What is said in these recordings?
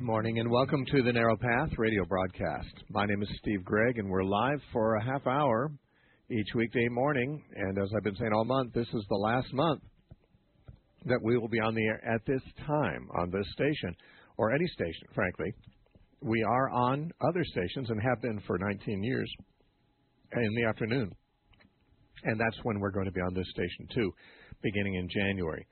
morning and welcome to the Narrow Path radio broadcast. My name is Steve Gregg and we're live for a half hour each weekday morning. And as I've been saying all month, this is the last month that we will be on the air at this time on this station, or any station, frankly. We are on other stations and have been for 19 years in the afternoon. And that's when we're going to be on this station too, beginning in January.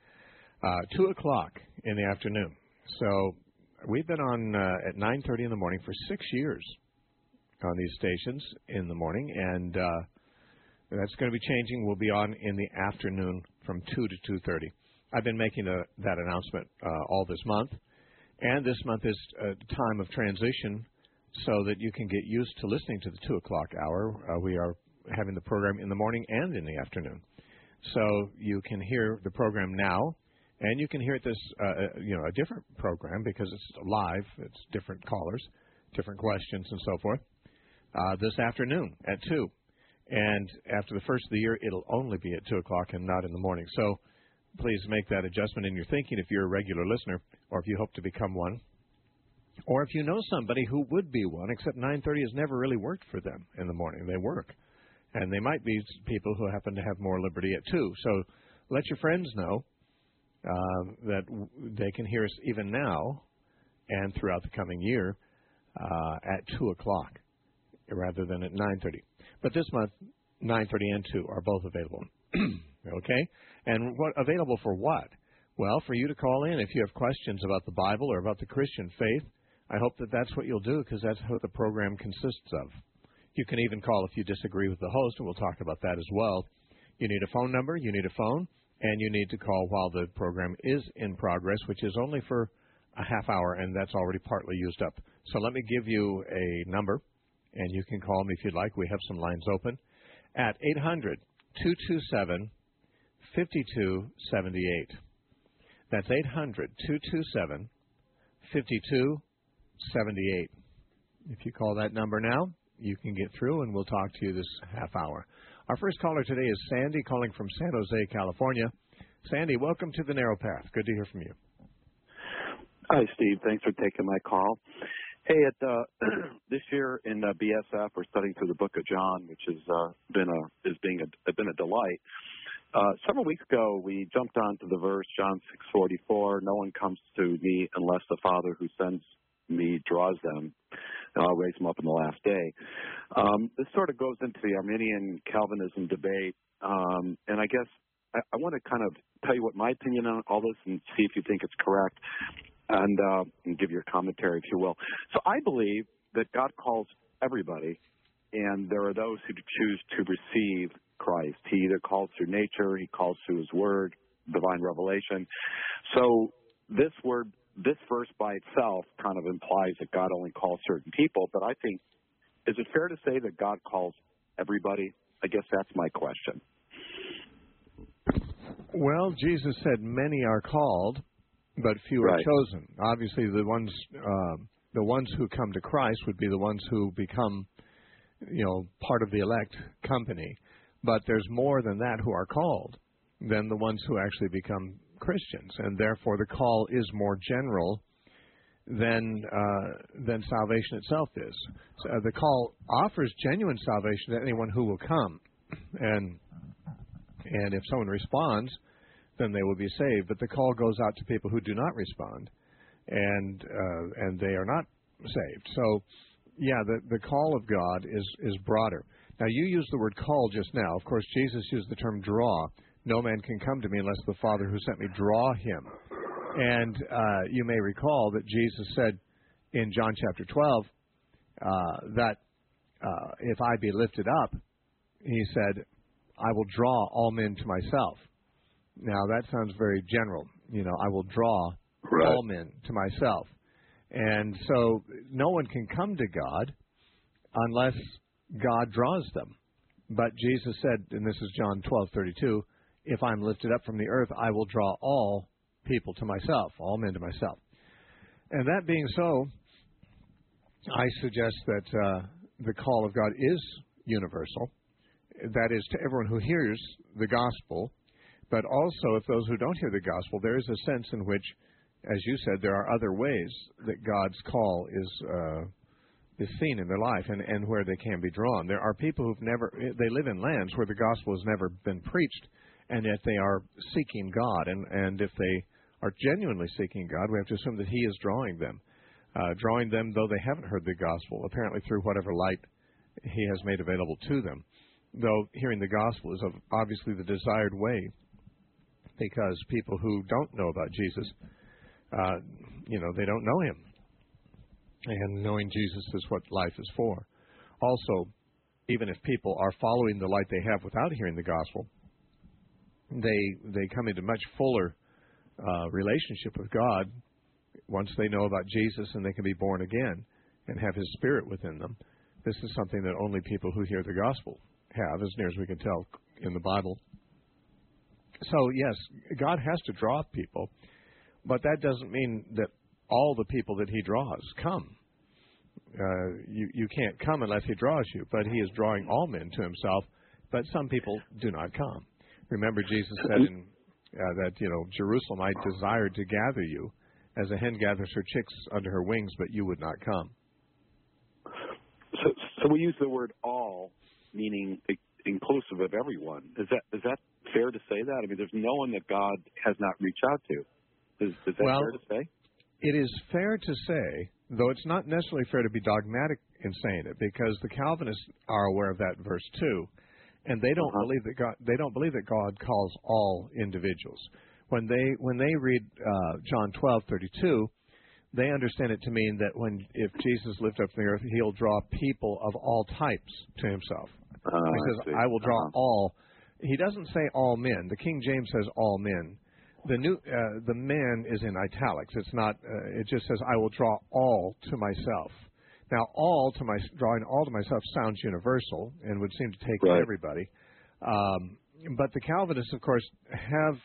2 o'clock in the afternoon. So we've been on at 9:30 in the morning for 6 years on these stations in the morning, and that's going to be changing. We'll be on in the afternoon from 2 to 2:30. I've been making that announcement all this month, and this month is a time of transition so that you can get used to listening to the 2 o'clock hour. We are having the program in the morning and in the afternoon. So you can hear the program now. And you can hear it a different program because it's live. It's different callers, different questions, and so forth. This afternoon at 2. And after the first of the year, it'll only be at 2 o'clock and not in the morning. So please make that adjustment in your thinking if you're a regular listener or if you hope to become one. Or if you know somebody who would be one, except 9:30 has never really worked for them in the morning. They work. And they might be people who happen to have more liberty at 2. So let your friends know that they can hear us even now and throughout the coming year at 2 o'clock rather than at 9:30. But this month, 9:30 and 2 are both available. Okay? And available for what? Well, for you to call in if you have questions about the Bible or about the Christian faith. I hope that that's what you'll do because that's what the program consists of. You can even call if you disagree with the host, and we'll talk about that as well. You need a phone number, you need a phone, and you need to call while the program is in progress, which is only for a half hour, and that's already partly used up. So let me give you a number, and you can call me if you'd like. We have some lines open at 800-227-5278. That's 800-227-5278. If you call that number now, you can get through, and we'll talk to you this half hour. Our first caller today is Sandy, calling from San Jose, California. Sandy, welcome to the Narrow Path. Good to hear from you. Hi, Steve. Thanks for taking my call. Hey, this year in BSF, we're studying through the Book of John, which has been a delight. Several weeks ago, we jumped onto the verse John 6:44. No one comes to me unless the Father who sends me draws them, and I'll raise them up in the last day. This sort of goes into the Arminian Calvinism debate, and I guess I want to kind of tell you what my opinion on all this and see if you think it's correct, and give your commentary, if you will. So I believe that God calls everybody, and there are those who choose to receive Christ. He either calls through nature, he calls through his word, divine revelation. So this verse by itself kind of implies that God only calls certain people, but I think, is it fair to say that God calls everybody? I guess that's my question. Well, Jesus said many are called, but few are chosen. Obviously, the ones who come to Christ would be the ones who become, part of the elect company. But there's more than that who are called than the ones who actually become Christians, and therefore the call is more general than salvation itself is. So the call offers genuine salvation to anyone who will come, and if someone responds, then they will be saved. But the call goes out to people who do not respond, and they are not saved. So, yeah, the call of God is broader. Now, you used the word call just now. Of course, Jesus used the term draw. No man can come to me unless the Father who sent me draw him. And you may recall that Jesus said in John chapter 12 that if I be lifted up, he said, I will draw all men to myself. Now, that sounds very general. I will draw all men to myself. And so no one can come to God unless God draws them. But Jesus said, and this is John 12:32, if I'm lifted up from the earth, I will draw all people to myself, all men to myself. And that being so, I suggest that the call of God is universal. That is, to everyone who hears the gospel, but also if those who don't hear the gospel, there is a sense in which as you said, there are other ways that God's call is seen in their life and where they can be drawn. There are people they live in lands where the gospel has never been preached, and yet they are seeking God. And if they are genuinely seeking God, we have to assume that He is drawing them though they haven't heard the gospel, apparently through whatever light He has made available to them. Though hearing the gospel is obviously the desired way, because people who don't know about Jesus, they don't know Him. And knowing Jesus is what life is for. Also, even if people are following the light they have without hearing the gospel, they come into much fuller relationship with God once they know about Jesus, and they can be born again and have His Spirit within them. This is something that only people who hear the gospel have, as near as we can tell in the Bible. So, yes, God has to draw people, but that doesn't mean that all the people that He draws come. You can't come unless He draws you, but He is drawing all men to Himself, but some people do not come. Remember, Jesus said that Jerusalem, I desired to gather you as a hen gathers her chicks under her wings, but you would not come. So we use the word all, meaning inclusive of everyone. Is that fair to say that? I mean, there's no one that God has not reached out to. Is that fair to say? It is fair to say, though it's not necessarily fair to be dogmatic in saying it, because the Calvinists are aware of that verse too, and they don't believe that God calls all individuals. When they read John 12:32, they understand it to mean that if Jesus lived up on the earth, He'll draw people of all types to Himself. He says, I will draw all. He doesn't say all men. The King James says all men. The men is in italics. It's not. It just says, I will draw all to myself. Now, drawing all to myself sounds universal and would seem to take everybody. But the Calvinists, of course, have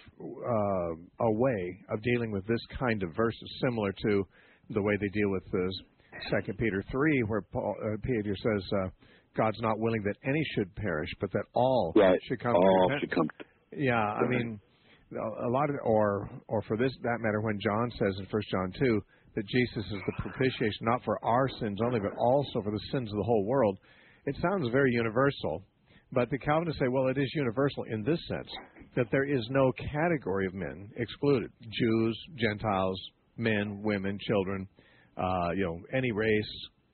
a way of dealing with this kind of verses, similar to the way they deal with 2 Peter 3, where Peter says, God's not willing that any should perish, but that all should come to repentance. Yeah, I mean, a lot of, or for that matter, when John says in 1 John 2 that Jesus is the propitiation not for our sins only, but also for the sins of the whole world, it sounds very universal. But the Calvinists say, well, it is universal in this sense, that there is no category of men excluded. Jews, Gentiles, men, women, children, any race,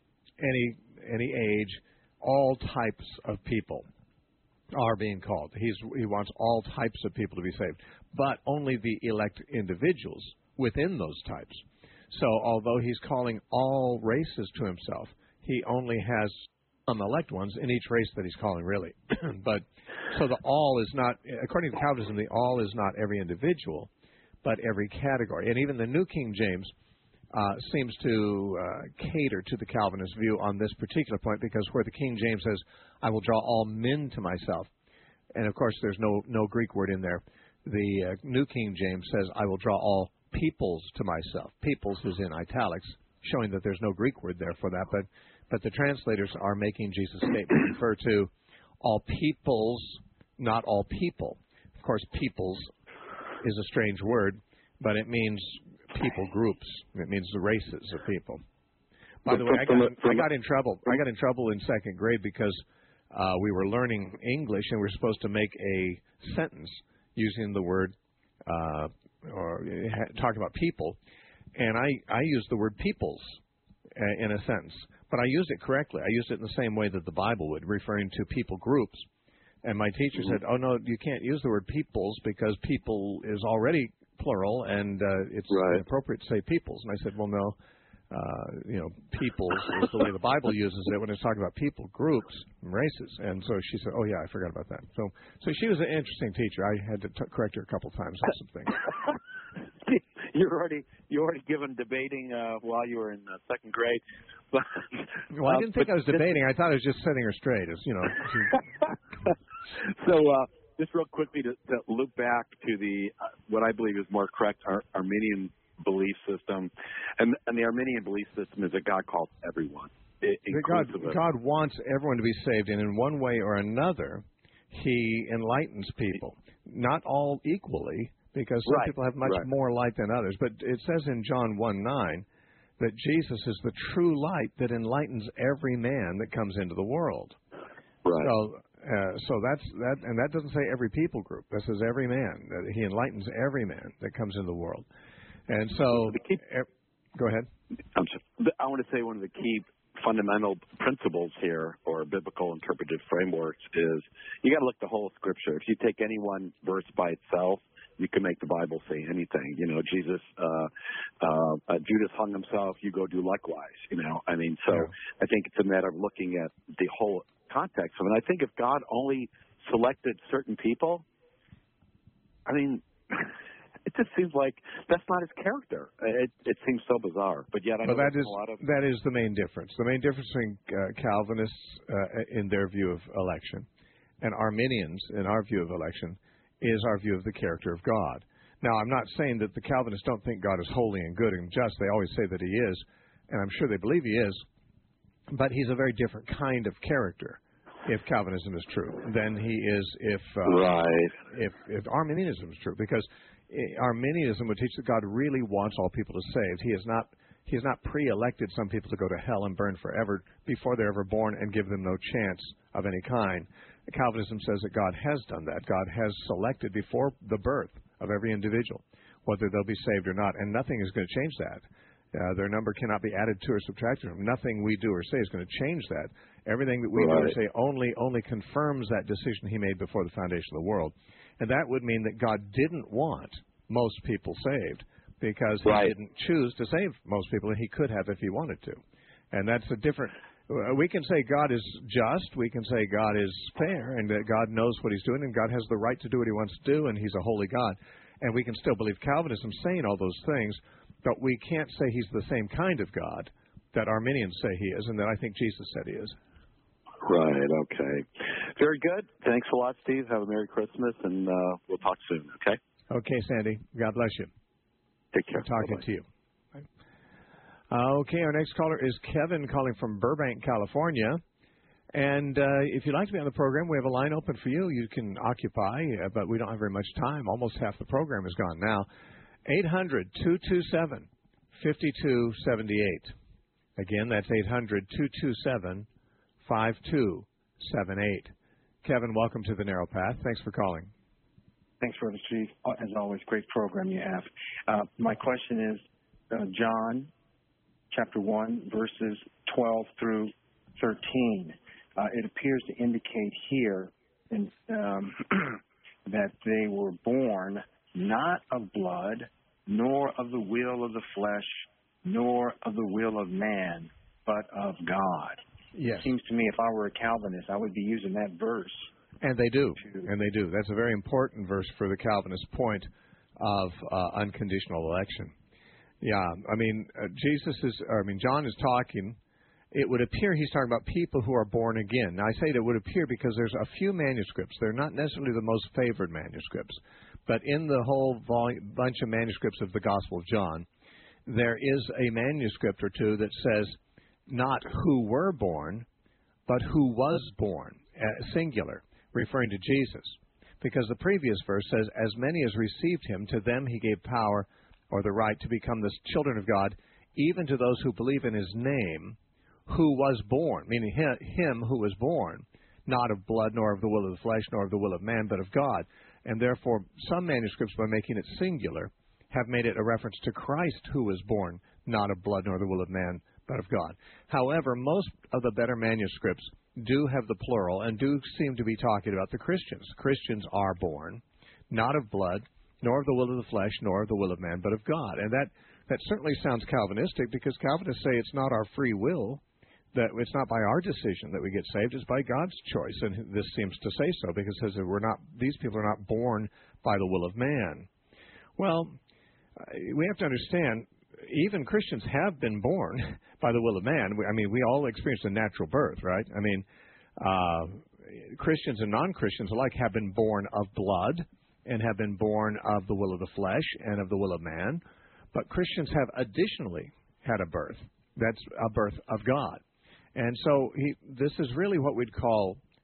any age, all types of people are being called. He wants all types of people to be saved, but only the elect individuals within those types. So although He's calling all races to Himself, He only has some elect ones in each race that He's calling, really. But so the all is not, according to Calvinism, the all is not every individual, but every category. And even the New King James seems to cater to the Calvinist view on this particular point, because where the King James says, I will draw all men to myself, and of course there's no Greek word in there. The New King James says, I will draw all peoples to myself. Peoples is in italics, showing that there's no Greek word there for that, but the translators are making Jesus' statement refer to all peoples, not all people. Of course, peoples is a strange word, but it means people groups. It means the races of people. By the way, I got in trouble. I got in trouble in second grade because we were learning English and we were supposed to make a sentence using the word or talking about people, and I used the word peoples in a sentence, but I used it correctly. I used it in the same way that the Bible would, referring to people groups. And my teacher said, "Oh no, you can't use the word peoples because people is already plural, and it's inappropriate to say peoples." And I said, "Well, no, peoples is the way the Bible uses it when it's talking about people groups and races." And so she said, "Oh yeah, I forgot about that." So she was an interesting teacher. I had to correct her a couple times on some things. You already given debating while you were in second grade. But, well, I didn't think I was debating. I thought I was just setting her straight. So just real quickly to loop back to the what I believe is more correct Arminian belief system, and the Arminian belief system is that God calls everyone. God wants everyone to be saved, and in one way or another, He enlightens people. Not all equally, because some people have much more light than others. But it says in John 1:9 that Jesus is the true light that enlightens every man that comes into the world. Right. So that's that, and that doesn't say every people group. That says every man. That he enlightens every man that comes into the world. And so, go ahead. I want to say one of the key fundamental principles here, or biblical interpretive frameworks, is you got to look at the whole Scripture. If you take any one verse by itself, you can make the Bible say anything. You know, Jesus, Judas hung himself. You go do likewise. You know, I mean, so I think it's a matter of looking at the whole context of it. And I think if God only selected certain people, I mean, it just seems like that's not his character. It seems so bizarre. But yet, I know that is the main difference. The main difference between Calvinists in their view of election and Arminians in our view of election is our view of the character of God. Now, I'm not saying that the Calvinists don't think God is holy and good and just. They always say that he is, and I'm sure they believe he is, but he's a very different kind of character if Calvinism is true than he is if Arminianism is true, because Arminianism would teach that God really wants all people to be saved. He has not pre-elected some people to go to hell and burn forever before they're ever born and give them no chance of any kind. Calvinism says that God has done that. God has selected before the birth of every individual whether they'll be saved or not, and nothing is going to change that. Their number cannot be added to or subtracted from. Nothing we do or say is going to change that. Everything that we do or say only confirms that decision he made before the foundation of the world. And that would mean that God didn't want most people saved because he didn't choose to save most people, and he could have if he wanted to. And that's a different... We can say God is just, we can say God is fair, and that God knows what he's doing, and God has the right to do what he wants to do, and he's a holy God. And we can still believe Calvinism saying all those things, but we can't say he's the same kind of God that Arminians say he is, and that I think Jesus said he is. Right, okay. Very good. Thanks a lot, Steve. Have a Merry Christmas, and we'll talk soon, okay? Okay, Sandy. God bless you. Take care. Talking to you. Okay, our next caller is Kevin calling from Burbank, California. And if you'd like to be on the program, we have a line open for you. You can occupy, but we don't have very much time. Almost half the program is gone now. 800-227-5278. Again, that's 800-227-5278. Kevin, welcome to the Narrow Path. Thanks for calling. Thanks, Brother Steve. As always, great program you have. My question is, John chapter 1, verses 12 through 13. It appears to indicate here that they were born not of blood, nor of the will of the flesh, nor of the will of man, but of God. Yes. It seems to me if I were a Calvinist, I would be using that verse. And they do. And they do. That's a very important verse for the Calvinist point of unconditional election. Yeah, I mean, John is talking. It would appear he's talking about people who are born again. Now, I say it would appear because there's a few manuscripts. They're not necessarily the most favored manuscripts. But in the whole bunch of manuscripts of the Gospel of John, there is a manuscript or two that says not who were born, but who was born, singular, referring to Jesus. Because the previous verse says, as many as received him, to them he gave power or the right to become the children of God, even to those who believe in his name, who was born, meaning him who was born, not of blood, nor of the will of the flesh, nor of the will of man, but of God. And therefore, some manuscripts, by making it singular, have made it a reference to Christ who was born, not of blood, nor the will of man, but of God. However, most of the better manuscripts do have the plural and do seem to be talking about the Christians. Christians are born, not of blood, nor of the will of the flesh, nor of the will of man, but of God. And that certainly sounds Calvinistic, because Calvinists say it's not our free will, that it's not by our decision that we get saved, it's by God's choice. And this seems to say so, because it says that these people are not born by the will of man. Well, we have to understand, even Christians have been born by the will of man. We all experience a natural birth, right? Christians and non-Christians alike have been born of blood and have been born of the will of the flesh and of the will of man. But Christians have additionally had a birth. That's a birth of God. And so this is really what we'd call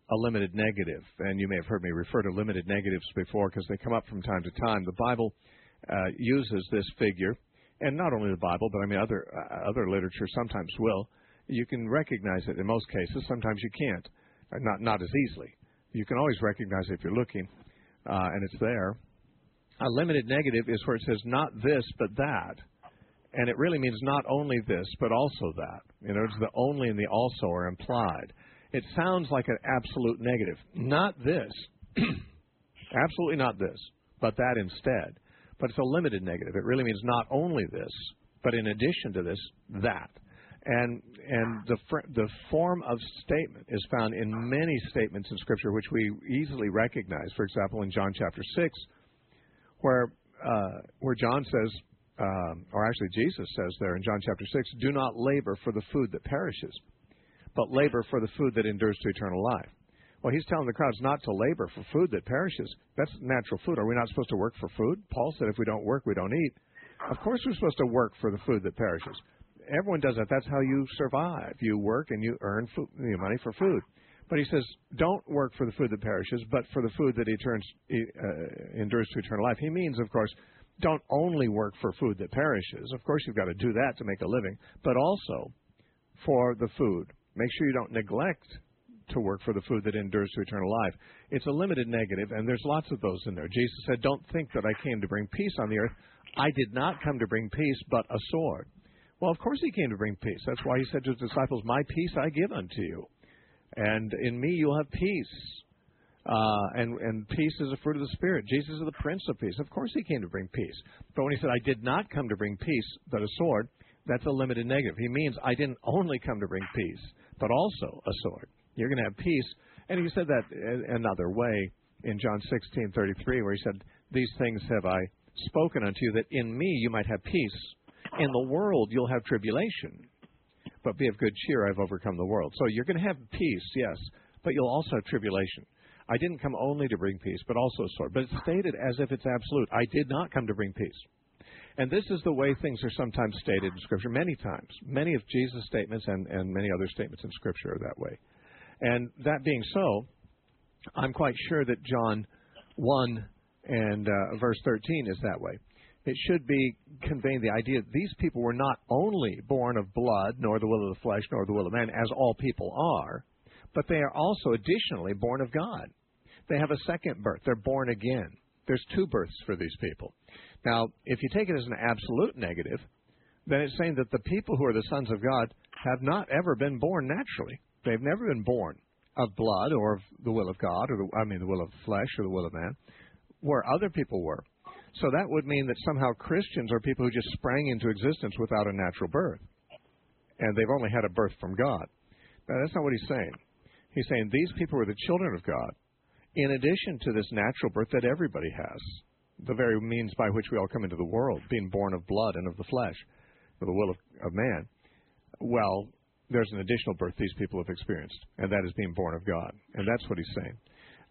a limited negative. And you may have heard me refer to limited negatives before because they come up from time to time. The Bible uses this figure, and not only the Bible, but I mean other literature sometimes will. You can recognize it in most cases. Sometimes you can't, not as easily. You can always recognize it if you're looking, and it's there. A limited negative is where it says not this but that, and it really means not only this but also that. In other words, the only and the also are implied. It sounds like an absolute negative. Not this, absolutely not this, but that instead. But it's a limited negative. It really means not only this, but in addition to this, that. And the form of statement is found in many statements in Scripture which we easily recognize. For example, in John chapter 6, where John says, or actually Jesus says there in John chapter 6, do not labor for the food that perishes, but labor for the food that endures to eternal life. Well, he's telling the crowds not to labor for food that perishes. That's natural food. Are we not supposed to work for food? Paul said if we don't work, we don't eat. Of course we're supposed to work for the food that perishes. Everyone does that. That's how you survive. You work and you earn money for food. But he says, don't work for the food that perishes, but for the food that endures to eternal life. He means, of course, don't only work for food that perishes. Of course, you've got to do that to make a living, but also for the food. Make sure you don't neglect to work for the food that endures to eternal life. It's a limited negative, and there's lots of those in there. Jesus said, don't think that I came to bring peace on the earth. I did not come to bring peace, but a sword. Well, of course he came to bring peace. That's why he said to his disciples, my peace I give unto you. And in me you'll have peace. And peace is a fruit of the Spirit. Jesus is the Prince of Peace. Of course he came to bring peace. But when he said, I did not come to bring peace, but a sword, that's a limited negative. He means I didn't only come to bring peace, but also a sword. You're going to have peace. And he said that another way in John 16:33, where he said, these things have I spoken unto you, that in me you might have peace. In the world you'll have tribulation, but be of good cheer, I've overcome the world. So you're going to have peace, yes, but you'll also have tribulation. I didn't come only to bring peace, but also a sword. But it's stated as if it's absolute. I did not come to bring peace. And this is the way things are sometimes stated in Scripture, many times. Many of Jesus' statements and many other statements in Scripture are that way. And that being so, I'm quite sure that John 1 and verse 13 is that way. It should be conveying the idea that these people were not only born of blood, nor the will of the flesh, nor the will of man, as all people are, but they are also additionally born of God. They have a second birth. They're born again. There's two births for these people. Now, if you take it as an absolute negative, then it's saying that the people who are the sons of God have not ever been born naturally. They've never been born of blood or of the will of God, or the will of the flesh or the will of man, where other people were. So that would mean that somehow Christians are people who just sprang into existence without a natural birth. And they've only had a birth from God. Now, that's not what he's saying. He's saying these people are the children of God, in addition to this natural birth that everybody has, the very means by which we all come into the world, being born of blood and of the flesh, or the will of man. Well, there's an additional birth these people have experienced, and that is being born of God. And that's what he's saying.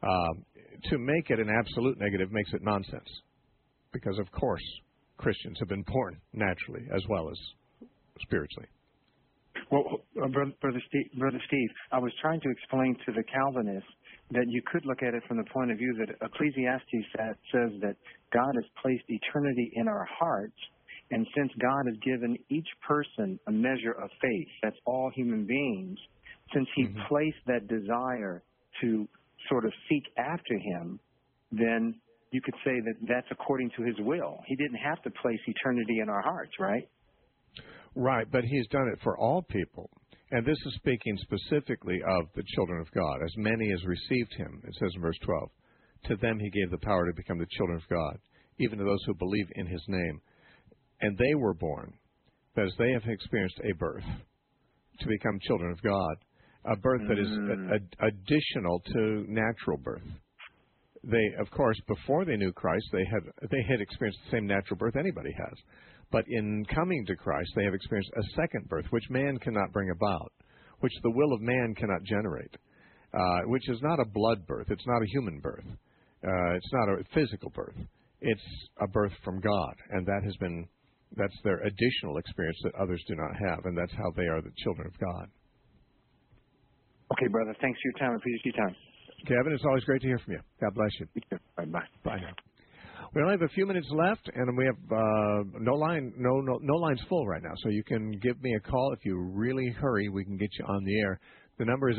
To make it an absolute negative makes it nonsense. Because, of course, Christians have been born naturally as well as spiritually. Well, Brother Steve, I was trying to explain to the Calvinists that you could look at it from the point of view that Ecclesiastes says that God has placed eternity in our hearts, and since God has given each person a measure of faith, that's all human beings, since he placed that desire to sort of seek after him, then you could say that that's according to his will. He didn't have to place eternity in our hearts, right? Right, but he's done it for all people. And this is speaking specifically of the children of God. As many as received him, it says in verse 12, to them he gave the power to become the children of God, even to those who believe in his name. And they were born, that is, they have experienced a birth to become children of God, a birth that is additional to natural birth. They, of course, before they knew Christ, they had experienced the same natural birth anybody has. But in coming to Christ, they have experienced a second birth, which man cannot bring about, which the will of man cannot generate, which is not a blood birth. It's not a human birth. It's not a physical birth. It's a birth from God, and that's their additional experience that others do not have, and that's how they are the children of God. Okay, brother. Thanks for your time. I appreciate your time. Kevin, it's always great to hear from you. God bless you. Bye-bye. Bye now. We only have a few minutes left, and we have no lines full right now. So you can give me a call if you really hurry. We can get you on the air. The number is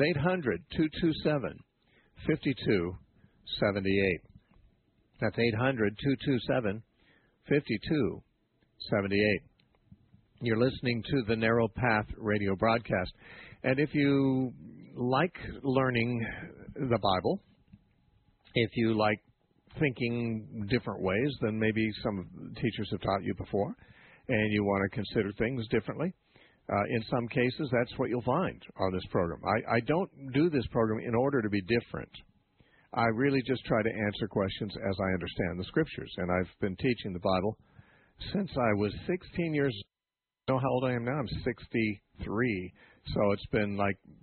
800-227-5278. That's 800-227-5278. You're listening to the Narrow Path radio broadcast. And if you like learning the Bible, if you like thinking different ways than maybe some teachers have taught you before, and you want to consider things differently, in some cases, that's what you'll find on this program. I don't do this program in order to be different. I really just try to answer questions as I understand the Scriptures, and I've been teaching the Bible since I was 16 years old. You know how old I am now? I'm 63. So it's been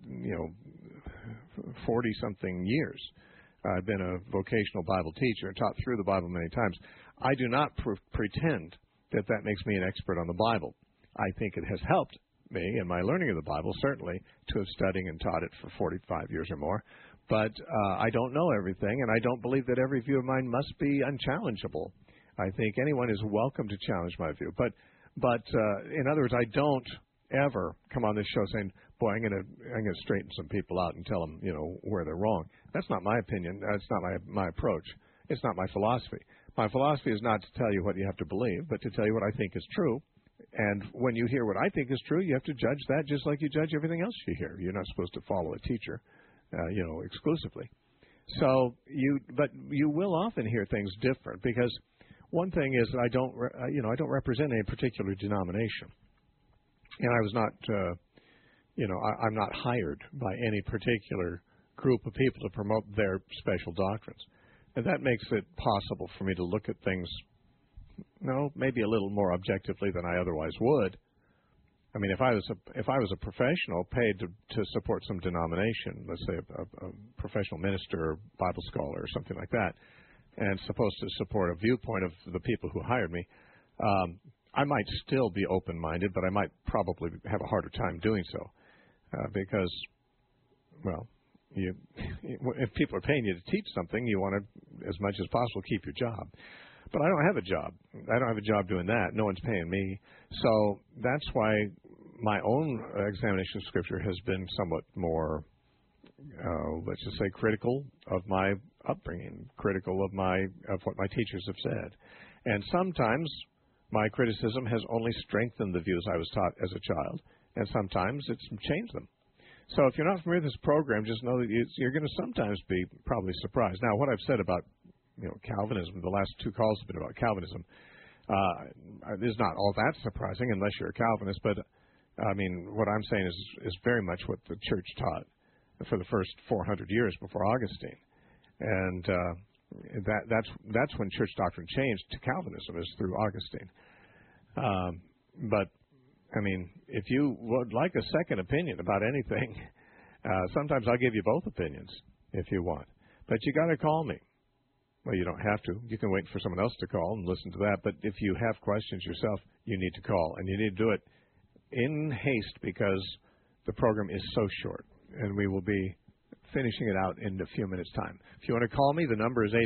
40-something years. I've been a vocational Bible teacher and taught through the Bible many times. I do not pretend that makes me an expert on the Bible. I think it has helped me in my learning of the Bible, certainly, to have studied and taught it for 45 years or more. But I don't know everything, and I don't believe that every view of mine must be unchallengeable. I think anyone is welcome to challenge my view. But in other words, I don't ever come on this show saying, "Boy, I'm going to straighten some people out and tell them, where they're wrong." That's not my opinion. That's not my approach. It's not my philosophy. My philosophy is not to tell you what you have to believe, but to tell you what I think is true. And when you hear what I think is true, you have to judge that just like you judge everything else you hear. You're not supposed to follow a teacher, exclusively. So but you will often hear things different because one thing is I don't represent any particular denomination, and I was not, I'm not hired by any particular group of people to promote their special doctrines, and that makes it possible for me to look at things, maybe a little more objectively than I otherwise would. I mean, if I was a professional paid to support some denomination, let's say a professional minister or Bible scholar or something like that, and supposed to support a viewpoint of the people who hired me, I might still be open-minded, but I might probably have a harder time doing so because, if people are paying you to teach something, you want to, as much as possible, keep your job. But I don't have a job. I don't have a job doing that. No one's paying me. So that's why my own examination of Scripture has been somewhat more, let's just say, critical of my upbringing, critical of what my teachers have said. And sometimes my criticism has only strengthened the views I was taught as a child, and sometimes it's changed them. So if you're not familiar with this program, just know that you're going to sometimes be probably surprised. Now, what I've said about Calvinism, the last two calls have been about Calvinism, is not all that surprising unless you're a Calvinist, but I mean, what I'm saying is very much what the church taught for the first 400 years before Augustine. And that's when church doctrine changed to Calvinism, is through Augustine. But, I mean, if you would like a second opinion about anything, sometimes I'll give you both opinions if you want. But you got to call me. Well, you don't have to. You can wait for someone else to call and listen to that. But if you have questions yourself, you need to call. And you need to do it in haste because the program is so short. And we will be finishing it out in a few minutes' time. If you want to call me, the number is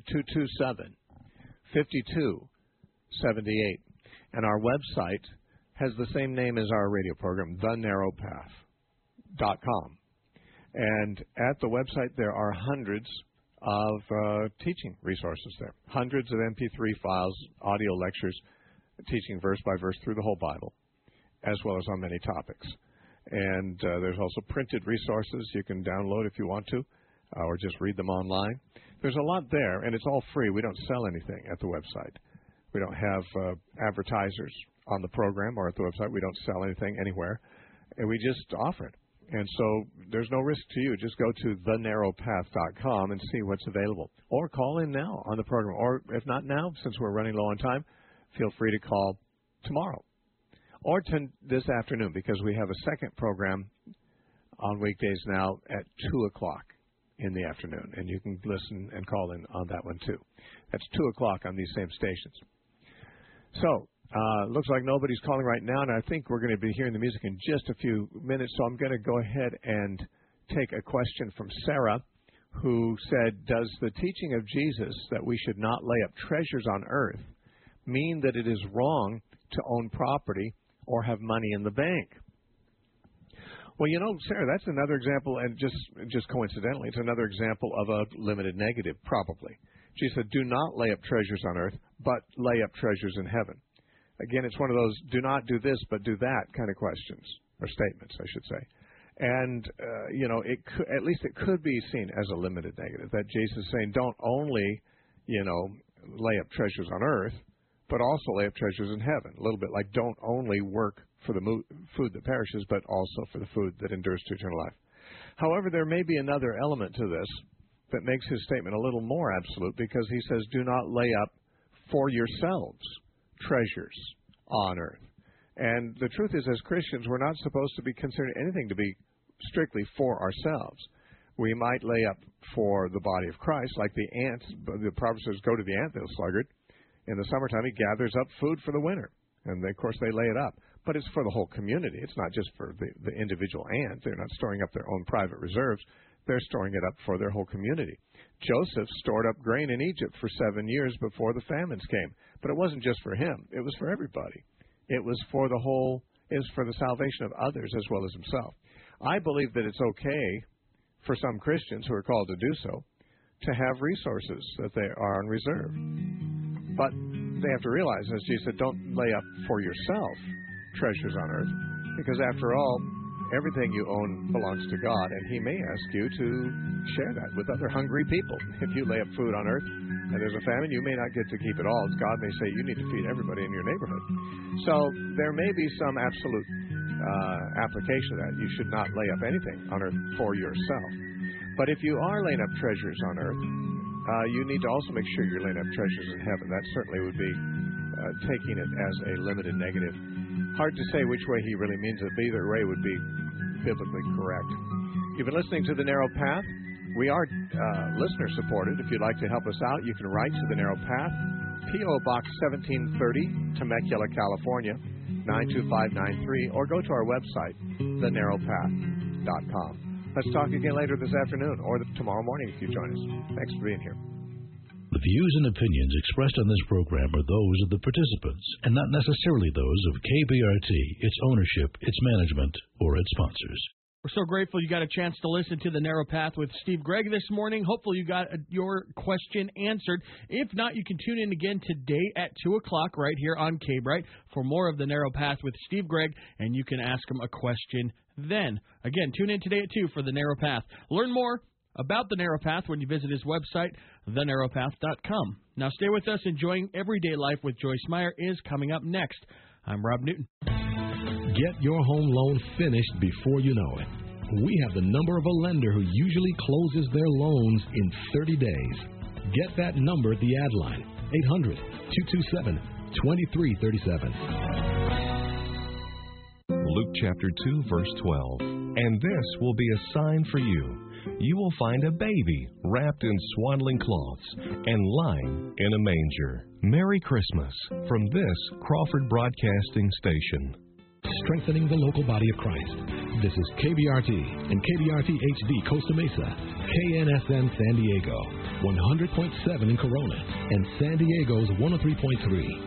800-227-5278. And our website has the same name as our radio program, thenarrowpath.com. And at the website, there are hundreds of teaching resources there. Hundreds of MP3 files, audio lectures, teaching verse by verse through the whole Bible, as well as on many topics. And there's also printed resources you can download if you want to, or just read them online. There's a lot there, and it's all free. We don't sell anything at the website. We don't have advertisers on the program or at the website. We don't sell anything anywhere, and we just offer it. And so there's no risk to you. Just go to thenarrowpath.com and see what's available. Or call in now on the program. Or if not now, since we're running low on time, feel free to call tomorrow. Or this afternoon, because we have a second program on weekdays now at 2 o'clock in the afternoon. And you can listen and call in on that one, too. That's 2 o'clock on these same stations. So, looks like nobody's calling right now, and I think we're going to be hearing the music in just a few minutes. So I'm going to go ahead and take a question from Sarah, who said, does the teaching of Jesus that we should not lay up treasures on earth mean that it is wrong to own property or have money in the bank? Well, Sarah, that's another example, and just coincidentally, it's another example of a limited negative, probably. Jesus said, do not lay up treasures on earth, but lay up treasures in heaven. Again, it's one of those do not do this, but do that kind of questions, or statements, I should say. And, at least it could be seen as a limited negative, that Jesus is saying don't only, lay up treasures on earth, but also lay up treasures in heaven. A little bit like don't only work for the food that perishes, but also for the food that endures to eternal life. However, there may be another element to this that makes his statement a little more absolute, because he says, do not lay up for yourselves treasures on earth. And the truth is, as Christians, we're not supposed to be considering anything to be strictly for ourselves. We might lay up for the body of Christ, like the ants. The Proverbs says, go to the ant, thou sluggard. In the summertime, he gathers up food for the winter. And, of course, they lay it up. But it's for the whole community. It's not just for the individual ant. They're not storing up their own private reserves. They're storing it up for their whole community. Joseph stored up grain in Egypt for 7 years before the famines came. But it wasn't just for him. It was for everybody. It was for the salvation of others as well as himself. I believe that it's okay for some Christians who are called to do so to have resources that they are on reserve. But they have to realize, as Jesus said, don't lay up for yourself treasures on earth, because after all, everything you own belongs to God, and he may ask you to share that with other hungry people. If you lay up food on earth and there's a famine, you may not get to keep it all. God may say you need to feed everybody in your neighborhood. So there may be some absolute application of that. You should not lay up anything on earth for yourself. But if you are laying up treasures on earth, you need to also make sure you're laying up treasures in heaven. That certainly would be taking it as a limited negative. Hard to say which way he really means it, but either way would be biblically correct. You've been listening to The Narrow Path. We are listener-supported. If you'd like to help us out, you can write to The Narrow Path, P.O. Box 1730, Temecula, California, 92593, or go to our website, thenarrowpath.com. Let's talk again later this afternoon or tomorrow morning if you join us. Thanks for being here. The views and opinions expressed on this program are those of the participants and not necessarily those of KBRT, its ownership, its management, or its sponsors. We're so grateful you got a chance to listen to The Narrow Path with Steve Gregg this morning. Hopefully you got your question answered. If not, you can tune in again today at 2 o'clock right here on KBRT for more of The Narrow Path with Steve Gregg, and you can ask him a question then. Again, tune in today at 2 for The Narrow Path. Learn more about The Narrow Path when you visit his website, thenarrowpath.com. Now stay with us. Enjoying Everyday Life with Joyce Meyer is coming up next. I'm Rob Newton. Get your home loan finished before you know it. We have the number of a lender who usually closes their loans in 30 days. Get that number at the ad line, 800-227-2337. Luke chapter 2, verse 12. And this will be a sign for you. You will find a baby wrapped in swaddling cloths and lying in a manger. Merry Christmas from this Crawford Broadcasting Station. Strengthening the local body of Christ. This is KBRT and KBRT HD Costa Mesa, KNSN San Diego, 100.7 in Corona, and San Diego's 103.3.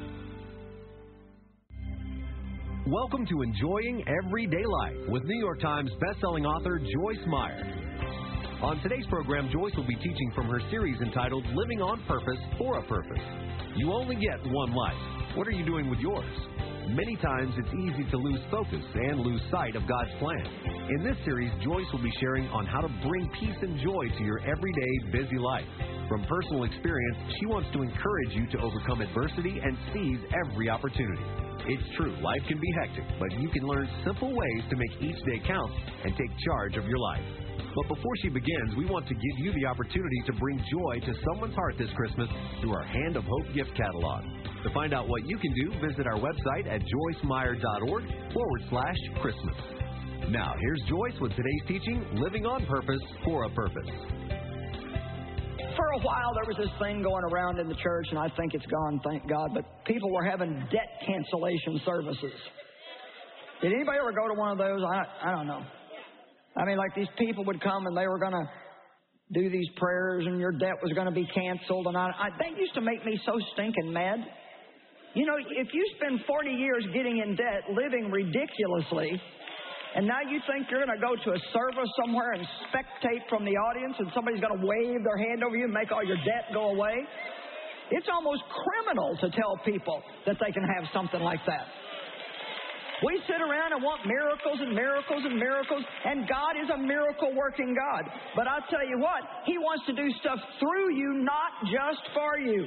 Welcome to Enjoying Everyday Life with New York Times bestselling author Joyce Meyer. On today's program, Joyce will be teaching from her series entitled Living on Purpose for a Purpose. You only get one life. What are you doing with yours? Many times it's easy to lose focus and lose sight of God's plan. In this series, Joyce will be sharing on how to bring peace and joy to your everyday busy life. From personal experience, she wants to encourage you to overcome adversity and seize every opportunity. It's true, life can be hectic, but you can learn simple ways to make each day count and take charge of your life. But before she begins, we want to give you the opportunity to bring joy to someone's heart this Christmas through our Hand of Hope gift catalog. To find out what you can do, visit our website at joycemeyer.org/Christmas. Now, here's Joyce with today's teaching, Living on Purpose for a Purpose. For a while, there was this thing going around in the church, and I think it's gone, thank God, but people were having debt cancellation services. Did anybody ever go to one of those? I don't know. I mean, like these people would come and they were going to do these prayers and your debt was going to be canceled. And that used to make me so stinking mad. You know, if you spend 40 years getting in debt, living ridiculously, and now you think you're going to go to a service somewhere and spectate from the audience and somebody's going to wave their hand over you and make all your debt go away, it's almost criminal to tell people that they can have something like that. We sit around and want miracles and miracles and miracles, and God is a miracle-working God. But I'll tell you what, He wants to do stuff through you, not just for you.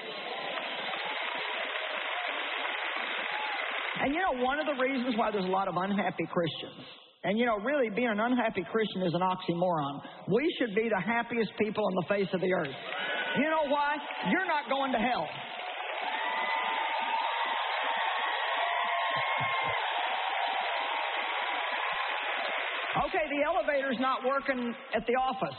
And you know, one of the reasons why there's a lot of unhappy Christians, and you know, really being an unhappy Christian is an oxymoron. We should be the happiest people on the face of the earth. You know why? You're not going to hell. Okay, the elevator's not working at the office.